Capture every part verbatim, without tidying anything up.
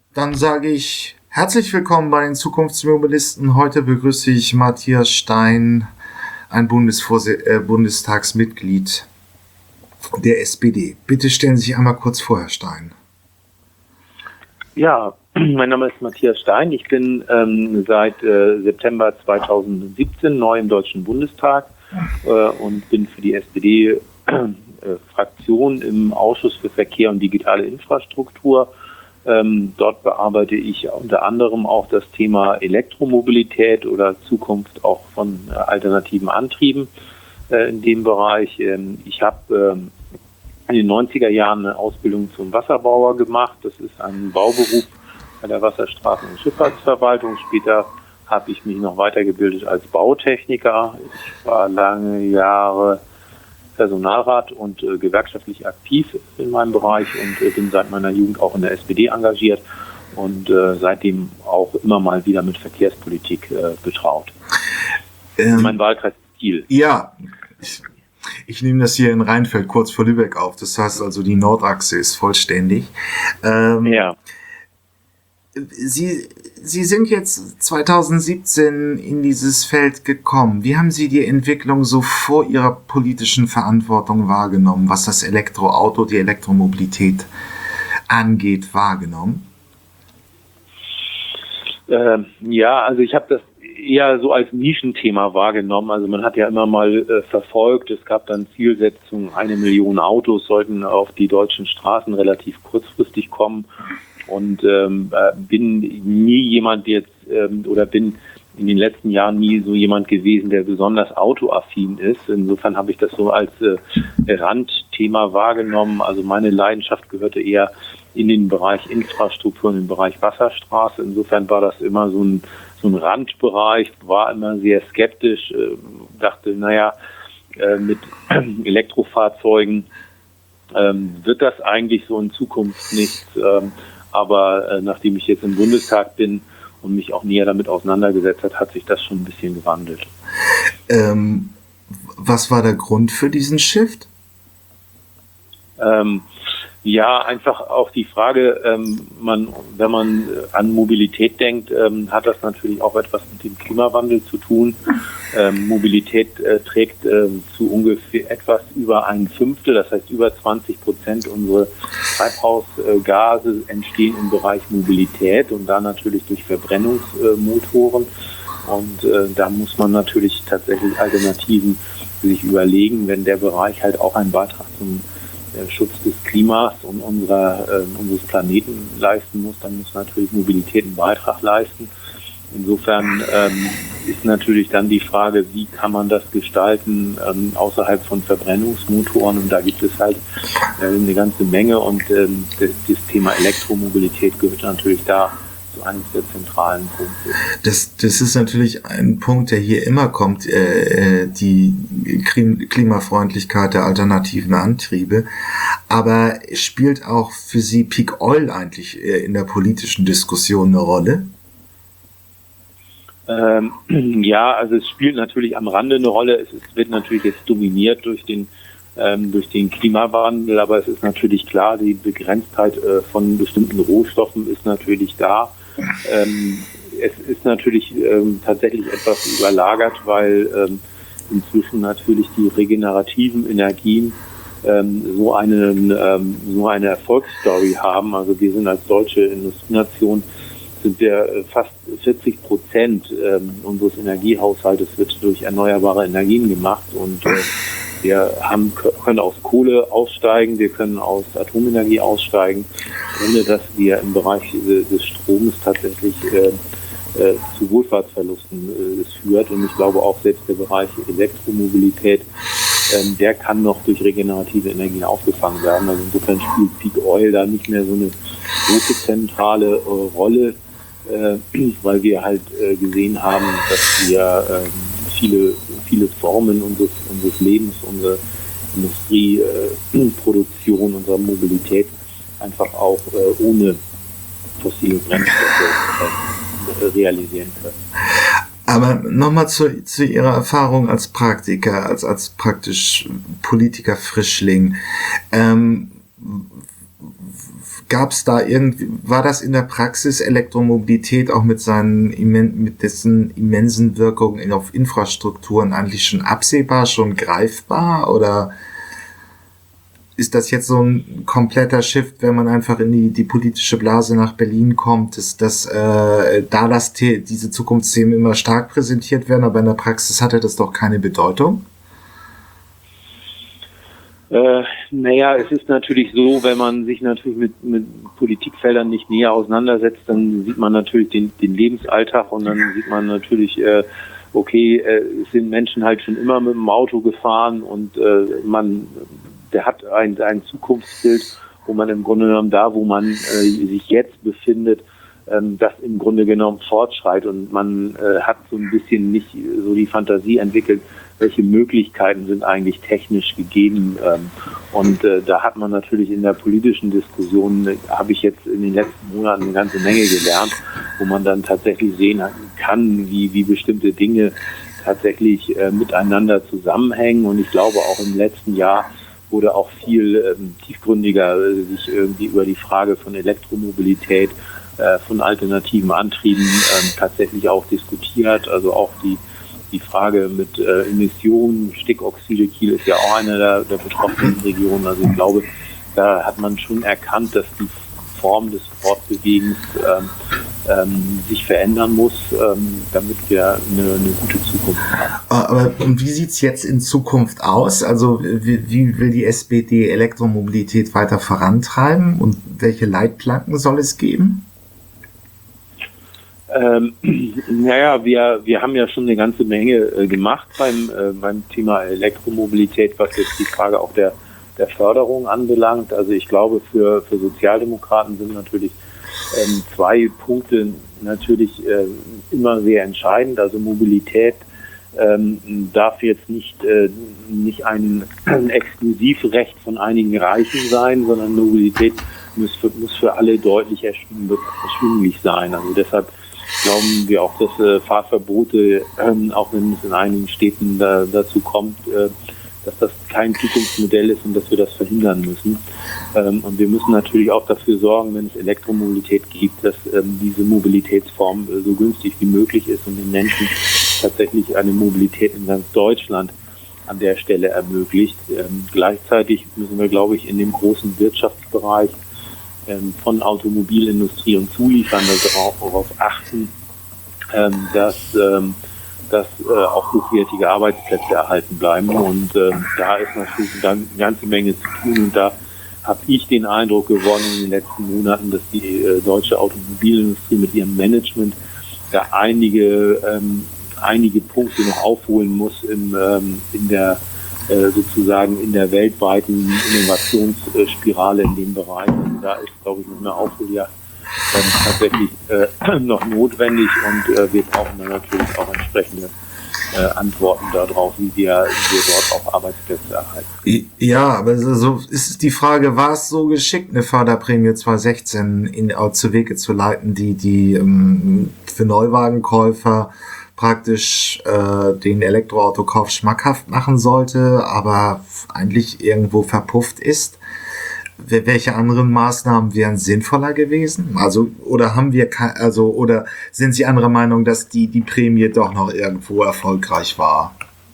Dann sage ich herzlich willkommen bei den Zukunftsmobilisten. Heute begrüße ich Matthias Stein, ein Bundesvorse- äh, Bundestagsmitglied der S P D. Bitte stellen Sie sich einmal kurz vor, Herr Stein. Ja, mein Name ist Matthias Stein. Ich bin ähm, seit äh, September zweitausendsiebzehn neu im Deutschen Bundestag äh, und bin für die S P D-Fraktion äh, im Ausschuss für Verkehr und digitale Infrastruktur. Ähm, dort bearbeite ich unter anderem auch das Thema Elektromobilität oder Zukunft auch von äh, alternativen Antrieben äh, in dem Bereich. Ähm, ich habe ähm, in den neunziger Jahren eine Ausbildung zum Wasserbauer gemacht. Das ist ein Bauberuf bei der Wasserstraßen- und Schifffahrtsverwaltung. Später habe ich mich noch weitergebildet als Bautechniker. Ich war lange Jahre Personalrat und äh, gewerkschaftlich aktiv in meinem Bereich und äh, bin seit meiner Jugend auch in der S P D engagiert und äh, seitdem auch immer mal wieder mit Verkehrspolitik äh, betraut. Ähm, mein Wahlkreis ist Kiel. Ja, ich, ich nehme das hier in Rheinfeld kurz vor Lübeck auf. Das heißt also, die Nordachse ist vollständig. Ähm, ja. Sie, Sie sind jetzt zweitausendsiebzehn in dieses Feld gekommen. Wie haben Sie die Entwicklung so vor Ihrer politischen Verantwortung wahrgenommen, was das Elektroauto, die Elektromobilität angeht, wahrgenommen? Ähm, ja, also ich habe das eher so als Nischenthema wahrgenommen. Also man hat ja immer mal äh, verfolgt, es gab dann Zielsetzungen, eine Million Autos sollten auf die deutschen Straßen relativ kurzfristig kommen. Und ähm, bin nie jemand jetzt ähm, oder bin in den letzten Jahren nie so jemand gewesen, der besonders autoaffin ist. Insofern habe ich das so als äh, Randthema wahrgenommen. Also meine Leidenschaft gehörte eher in den Bereich Infrastruktur, in den Bereich Wasserstraße. Insofern war das immer so ein, so ein Randbereich, war immer sehr skeptisch, äh, dachte, naja, äh, mit Elektrofahrzeugen ähm, wird das eigentlich so in Zukunft nichts. Ähm, Aber äh, nachdem ich jetzt im Bundestag bin und mich auch näher damit auseinandergesetzt hat, hat sich das schon ein bisschen gewandelt. Ähm, was war der Grund für diesen Shift? Ähm, ja, einfach auch die Frage, ähm, man, wenn man an Mobilität denkt, ähm, hat das natürlich auch etwas mit dem Klimawandel zu tun. Ähm, Mobilität äh, trägt äh, zu ungefähr etwas über ein Fünftel, das heißt über zwanzig Prozent unserer Treibhausgase entstehen im Bereich Mobilität und da natürlich durch Verbrennungsmotoren. Und äh, da muss man natürlich tatsächlich Alternativen sich überlegen, wenn der Bereich halt auch einen Beitrag zum äh, Schutz des Klimas und unserer, äh, unseres Planeten leisten muss, dann muss natürlich Mobilität einen Beitrag leisten. Insofern ähm, ist natürlich dann die Frage, wie kann man das gestalten ähm, außerhalb von Verbrennungsmotoren, und da gibt es halt äh, eine ganze Menge, und ähm, das, das Thema Elektromobilität gehört natürlich da zu einem der zentralen Punkte. Das, das ist natürlich ein Punkt, der hier immer kommt, äh, die Klimafreundlichkeit der alternativen Antriebe. Aber spielt auch für Sie Peak Oil eigentlich äh, in der politischen Diskussion eine Rolle? Ähm, ja, also es spielt natürlich am Rande eine Rolle. Es, es wird natürlich jetzt dominiert durch den ähm, durch den Klimawandel, aber es ist natürlich klar, die Begrenztheit äh, von bestimmten Rohstoffen ist natürlich da. Ähm, es ist natürlich ähm, tatsächlich etwas überlagert, weil ähm, inzwischen natürlich die regenerativen Energien ähm, so einen ähm, so eine Erfolgsstory haben. Also wir sind als deutsche Industrienation sind wir fast vierzig Prozent ähm, unseres Energiehaushaltes wird durch erneuerbare Energien gemacht, und äh, wir haben, können aus Kohle aussteigen, wir können aus Atomenergie aussteigen, ohne dass wir im Bereich äh, des Stroms tatsächlich äh, äh, zu Wohlfahrtsverlusten äh, es führt. Und ich glaube auch selbst der Bereich Elektromobilität, ähm, der kann noch durch regenerative Energien aufgefangen werden. Also insofern spielt Peak Oil da nicht mehr so eine große zentrale äh, Rolle, äh, weil wir halt äh, gesehen haben, dass wir äh, viele, viele Formen unseres, unseres Lebens, unsere Industrieproduktion, äh, unserer Mobilität einfach auch äh, ohne fossile Brennstoffe äh, realisieren können. Aber nochmal zu, zu Ihrer Erfahrung als Praktiker, als, als praktisch Politiker-Frischling. Ähm, gab es da irgendwie, war das in der Praxis Elektromobilität auch mit seinen immen, mit dessen immensen Wirkungen auf Infrastrukturen eigentlich schon absehbar, schon greifbar, oder ist das jetzt so ein kompletter Shift, wenn man einfach in die, die politische Blase nach Berlin kommt, ist dass äh, da das The- diese Zukunftsthemen immer stark präsentiert werden, aber in der Praxis hatte das doch keine Bedeutung? Äh, naja, es ist natürlich so, wenn man sich natürlich mit, mit Politikfeldern nicht näher auseinandersetzt, dann sieht man natürlich den, den Lebensalltag und dann sieht man natürlich, äh, okay, äh, es sind Menschen halt schon immer mit dem Auto gefahren und äh, man der hat ein, ein Zukunftsbild, wo man im Grunde genommen da, wo man äh, sich jetzt befindet, ähm, das im Grunde genommen fortschreitet und man äh, hat so ein bisschen nicht so die Fantasie entwickelt, welche Möglichkeiten sind eigentlich technisch gegeben. Ähm, und äh, da hat man natürlich in der politischen Diskussion, äh, habe ich jetzt in den letzten Monaten eine ganze Menge gelernt, wo man dann tatsächlich sehen kann, wie, wie bestimmte Dinge tatsächlich äh, miteinander zusammenhängen. Und ich glaube auch im letzten Jahr wurde auch viel ähm, tiefgründiger äh, sich irgendwie über die Frage von Elektromobilität, äh, von alternativen Antrieben ähm, tatsächlich auch diskutiert. Also auch die die Frage mit äh, Emissionen, Stickoxide, Kiel ist ja auch eine der, der betroffenen Regionen. Also ich glaube, da hat man schon erkannt, dass die Form des Fortbewegens ähm, ähm, sich verändern muss, ähm, damit wir eine, eine gute Zukunft haben. Aber und wie sieht's jetzt in Zukunft aus? Also wie, wie will die S P D Elektromobilität weiter vorantreiben und welche Leitplanken soll es geben? Ähm, naja, wir, wir haben ja schon eine ganze Menge äh, gemacht beim, äh, beim Thema Elektromobilität, was jetzt die Frage auch der, der Förderung anbelangt. Also ich glaube, für, für Sozialdemokraten sind natürlich ähm, zwei Punkte natürlich äh, immer sehr entscheidend. Also Mobilität ähm, darf jetzt nicht, äh, nicht ein, ein Exklusivrecht von einigen Reichen sein, sondern Mobilität muss für, muss für alle deutlich erschwinglich sein. Also deshalb glauben wir auch, dass äh, Fahrverbote, ähm, auch wenn es in einigen Städten da, dazu kommt, äh, dass das kein Zukunftsmodell ist und dass wir das verhindern müssen. Ähm, und wir müssen natürlich auch dafür sorgen, wenn es Elektromobilität gibt, dass ähm, diese Mobilitätsform äh, so günstig wie möglich ist und den Menschen tatsächlich eine Mobilität in ganz Deutschland an der Stelle ermöglicht. Ähm, gleichzeitig müssen wir, glaube ich, in dem großen Wirtschaftsbereich von Automobilindustrie und Zulieferern darauf achten, ähm, dass, ähm, dass äh, auch hochwertige Arbeitsplätze erhalten bleiben. Und äh, da ist natürlich eine ganze Menge zu tun. Und da habe ich den Eindruck gewonnen in den letzten Monaten, dass die äh, deutsche Automobilindustrie mit ihrem Management da einige, ähm, einige Punkte noch aufholen muss im, ähm, in der sozusagen in der weltweiten Innovationsspirale in dem Bereich. Also da ist, glaube ich, noch eine Aufholjagd ähm, tatsächlich äh, noch notwendig und äh, wir brauchen dann natürlich auch entsprechende äh, Antworten darauf, wie wir, wie wir dort auch Arbeitsplätze erhalten. Ja, aber so ist die Frage, war es so geschickt, eine Förderprämie zwanzig sechzehn in, zu Wege zu leiten, die, die ähm, für Neuwagenkäufer praktisch äh, den Elektroautokauf schmackhaft machen sollte, aber eigentlich irgendwo verpufft ist. Welche anderen Maßnahmen wären sinnvoller gewesen? Also oder haben wir also oder sind Sie anderer Meinung, dass die die Prämie doch noch irgendwo erfolgreich war?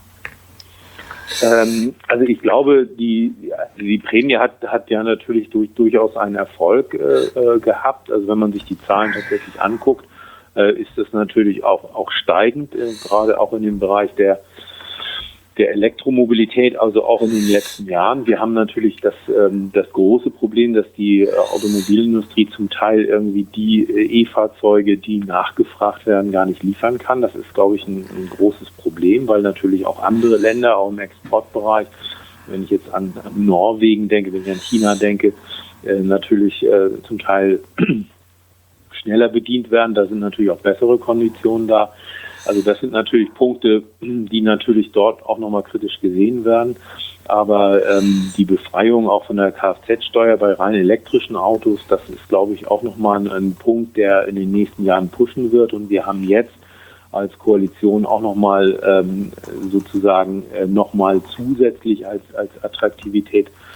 Ähm, also ich glaube, die die Prämie hat hat ja natürlich durch, durchaus einen Erfolg äh, gehabt. Also wenn man sich die Zahlen tatsächlich anguckt, ist das natürlich auch auch steigend, äh, gerade auch in dem Bereich der der Elektromobilität, also auch in den letzten Jahren. Wir haben natürlich das ähm, das große Problem, dass die äh, Automobilindustrie zum Teil irgendwie die äh, E-Fahrzeuge, die nachgefragt werden, gar nicht liefern kann. Das ist, glaube ich, ein, ein großes Problem, weil natürlich auch andere Länder, auch im Exportbereich, wenn ich jetzt an, an Norwegen denke, wenn ich an China denke, äh, natürlich äh, zum Teil schneller bedient werden. Da sind natürlich auch bessere Konditionen da. Also das sind natürlich Punkte, die natürlich dort auch nochmal kritisch gesehen werden. Aber ähm, die Befreiung auch von der Kfz-Steuer bei rein elektrischen Autos, das ist, glaube ich, auch nochmal ein, ein Punkt, der in den nächsten Jahren pushen wird. Und wir haben jetzt als Koalition auch nochmal ähm, sozusagen äh, nochmal zusätzlich als, als Attraktivität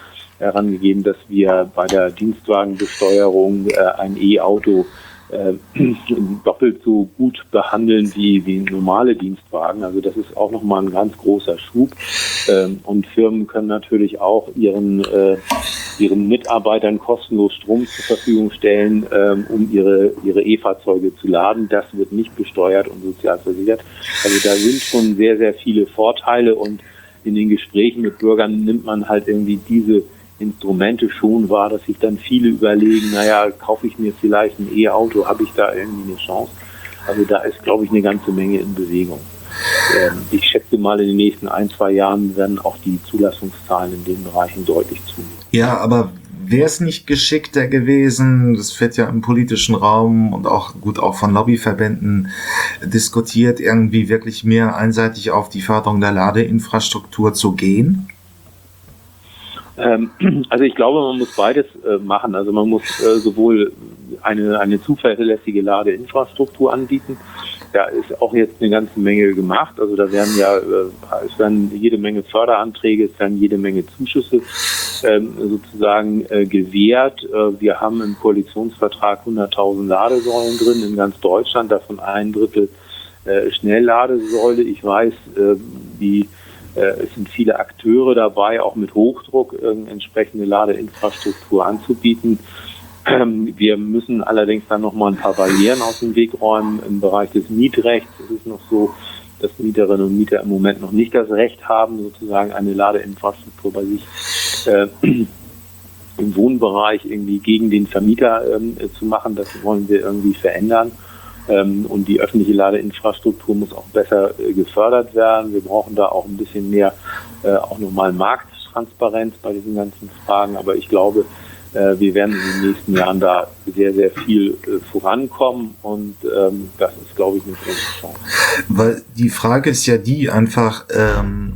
herangegeben, dass wir bei der Dienstwagenbesteuerung äh, ein E-Auto äh, doppelt so gut behandeln wie, wie normale Dienstwagen. Also das ist auch nochmal ein ganz großer Schub. Ähm, und Firmen können natürlich auch ihren, äh, ihren Mitarbeitern kostenlos Strom zur Verfügung stellen, ähm, um ihre, ihre E-Fahrzeuge zu laden. Das wird nicht besteuert und sozial versichert. Also da sind schon sehr, sehr viele Vorteile, und in den Gesprächen mit Bürgern nimmt man halt irgendwie diese Instrumente schon wahr, dass sich dann viele überlegen, naja, kaufe ich mir vielleicht ein E-Auto, habe ich da irgendwie eine Chance? Also da ist, glaube ich, eine ganze Menge in Bewegung. Ähm, ich schätze mal, in den nächsten ein, zwei Jahren werden auch die Zulassungszahlen in den Bereichen deutlich zunehmen. Ja, aber wäre es nicht geschickter gewesen, das wird ja im politischen Raum und auch gut auch von Lobbyverbänden diskutiert, irgendwie wirklich mehr einseitig auf die Förderung der Ladeinfrastruktur zu gehen? Ähm, also ich glaube, man muss beides äh, machen. Also man muss äh, sowohl eine, eine zuverlässige Ladeinfrastruktur anbieten. Da ist auch jetzt eine ganze Menge gemacht. Also da werden ja, äh, es werden jede Menge Förderanträge, es werden jede Menge Zuschüsse ähm, sozusagen äh, gewährt. Äh, wir haben im Koalitionsvertrag hunderttausend Ladesäulen drin in ganz Deutschland, davon ein Drittel äh, Schnellladesäule. Ich weiß, äh, die äh, es sind viele Akteure dabei, auch mit Hochdruck äh, entsprechende Ladeinfrastruktur anzubieten. Wir müssen allerdings dann noch mal ein paar Barrieren aus dem Weg räumen. Im Bereich des Mietrechts ist es noch so, dass Mieterinnen und Mieter im Moment noch nicht das Recht haben, sozusagen eine Ladeinfrastruktur bei sich äh, im Wohnbereich irgendwie gegen den Vermieter äh, zu machen. Das wollen wir irgendwie verändern. Ähm, und die öffentliche Ladeinfrastruktur muss auch besser äh, gefördert werden. Wir brauchen da auch ein bisschen mehr, äh, auch nochmal Markttransparenz bei diesen ganzen Fragen. Aber ich glaube, wir werden in den nächsten Jahren da sehr, sehr viel äh, vorankommen, und ähm, das ist, glaube ich, eine große Chance. Weil die Frage ist ja die einfach, ähm,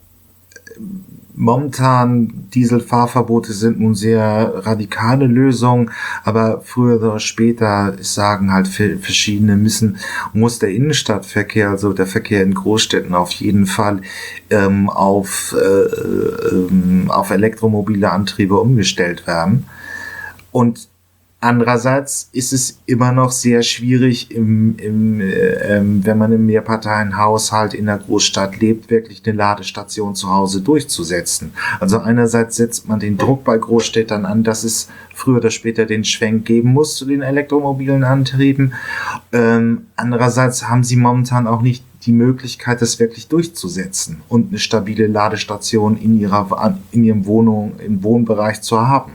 momentan Dieselfahrverbote sind nun sehr radikale Lösungen, aber früher oder später sagen halt verschiedene müssen, muss der Innenstadtverkehr, also der Verkehr in Großstädten auf jeden Fall ähm, auf, äh, ähm, auf elektromobile Antriebe umgestellt werden. Und andererseits ist es immer noch sehr schwierig, im, im, äh, wenn man im Mehrparteienhaushalt in der Großstadt lebt, wirklich eine Ladestation zu Hause durchzusetzen. Also einerseits setzt man den Druck bei Großstädtern an, dass es früher oder später den Schwenk geben muss zu den elektromobilen Antrieben. Ähm, andererseits haben sie momentan auch nicht die Möglichkeit, das wirklich durchzusetzen und eine stabile Ladestation in ihrer, in ihrem Wohnung, im Wohnbereich zu haben.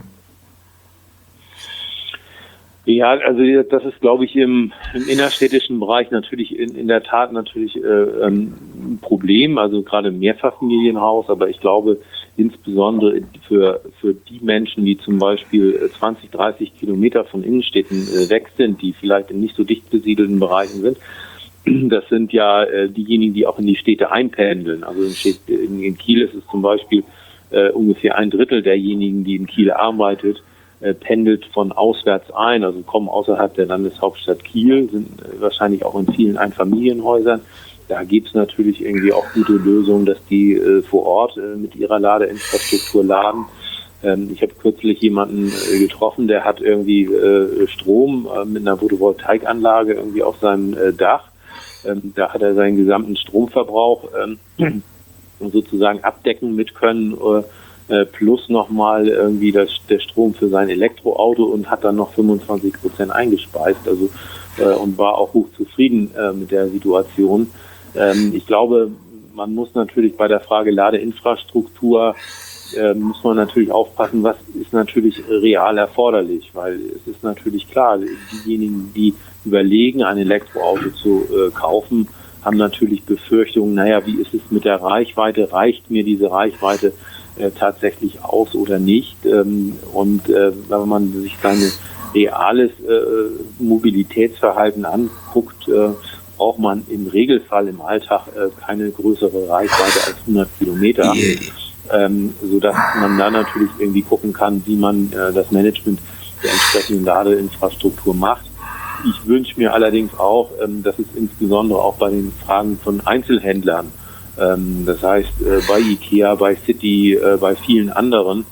Ja, also das ist, glaube ich, im, im innerstädtischen Bereich natürlich in, in der Tat natürlich äh, ein Problem, also gerade im Mehrfamilienhaus, aber ich glaube insbesondere für für die Menschen, die zum Beispiel zwanzig, dreißig Kilometer von Innenstädten äh, weg sind, die vielleicht in nicht so dicht besiedelten Bereichen sind, das sind ja äh, diejenigen, die auch in die Städte einpendeln. Also in, Städte, in, in Kiel ist es zum Beispiel äh, ungefähr ein Drittel derjenigen, die in Kiel arbeitet, pendelt von auswärts ein, also kommen außerhalb der Landeshauptstadt Kiel, sind wahrscheinlich auch in vielen Einfamilienhäusern. Da gibt es natürlich irgendwie auch gute Lösungen, dass die äh, vor Ort äh, mit ihrer Ladeinfrastruktur laden. Ähm, ich habe kürzlich jemanden äh, getroffen, der hat irgendwie äh, Strom äh, mit einer Photovoltaikanlage irgendwie auf seinem äh, Dach. Ähm, da hat er seinen gesamten Stromverbrauch ähm, sozusagen abdecken mit können, äh, plus nochmal irgendwie das, der Strom für sein Elektroauto, und hat dann noch fünfundzwanzig Prozent eingespeist, also äh, und war auch hochzufrieden äh, mit der Situation. Ähm, ich glaube, man muss natürlich bei der Frage Ladeinfrastruktur äh, muss man natürlich aufpassen, was ist natürlich real erforderlich, weil es ist natürlich klar, diejenigen, die überlegen, ein Elektroauto zu äh, kaufen, haben natürlich Befürchtungen, naja, wie ist es mit der Reichweite, reicht mir diese Reichweite Äh, tatsächlich aus oder nicht. Ähm, und äh, wenn man sich sein reales äh, Mobilitätsverhalten anguckt, äh, braucht man im Regelfall im Alltag äh, keine größere Reichweite als hundert Kilometer, ähm, sodass man da natürlich irgendwie gucken kann, wie man äh, das Management der entsprechenden Ladeinfrastruktur macht. Ich wünsche mir allerdings auch, ähm, dass es insbesondere auch bei den Fragen von Einzelhändlern, das heißt, bei IKEA, bei City, bei vielen anderen,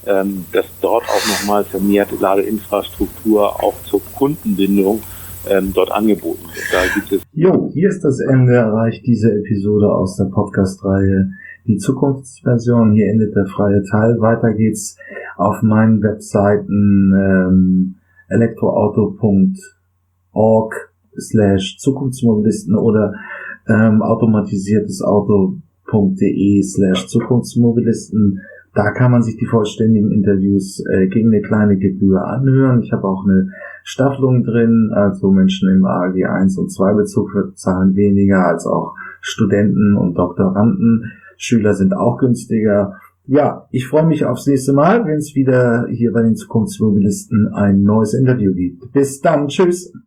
ähm, dass dort auch nochmal vermehrt Ladeinfrastruktur auch zur Kundenbindung ähm, dort angeboten wird. Da gibt es Jo, hier ist das Ende erreicht diese Episode aus der Podcast-Reihe Die Zukunftsversion. Hier endet der freie Teil. Weiter geht's auf meinen Webseiten ähm, elektroauto punkt org slash Zukunftsmobilisten oder ähm, automatisiertesauto punkt de slash Zukunftsmobilisten. Da kann man sich die vollständigen Interviews äh, gegen eine kleine Gebühr anhören. Ich habe auch eine Staffelung drin, also Menschen im A G eins und zwei Bezug zahlen weniger als auch Studenten und Doktoranden. Schüler sind auch günstiger. Ja, ich freue mich aufs nächste Mal, wenn es wieder hier bei den Zukunftsmobilisten ein neues Interview gibt. Bis dann, tschüss!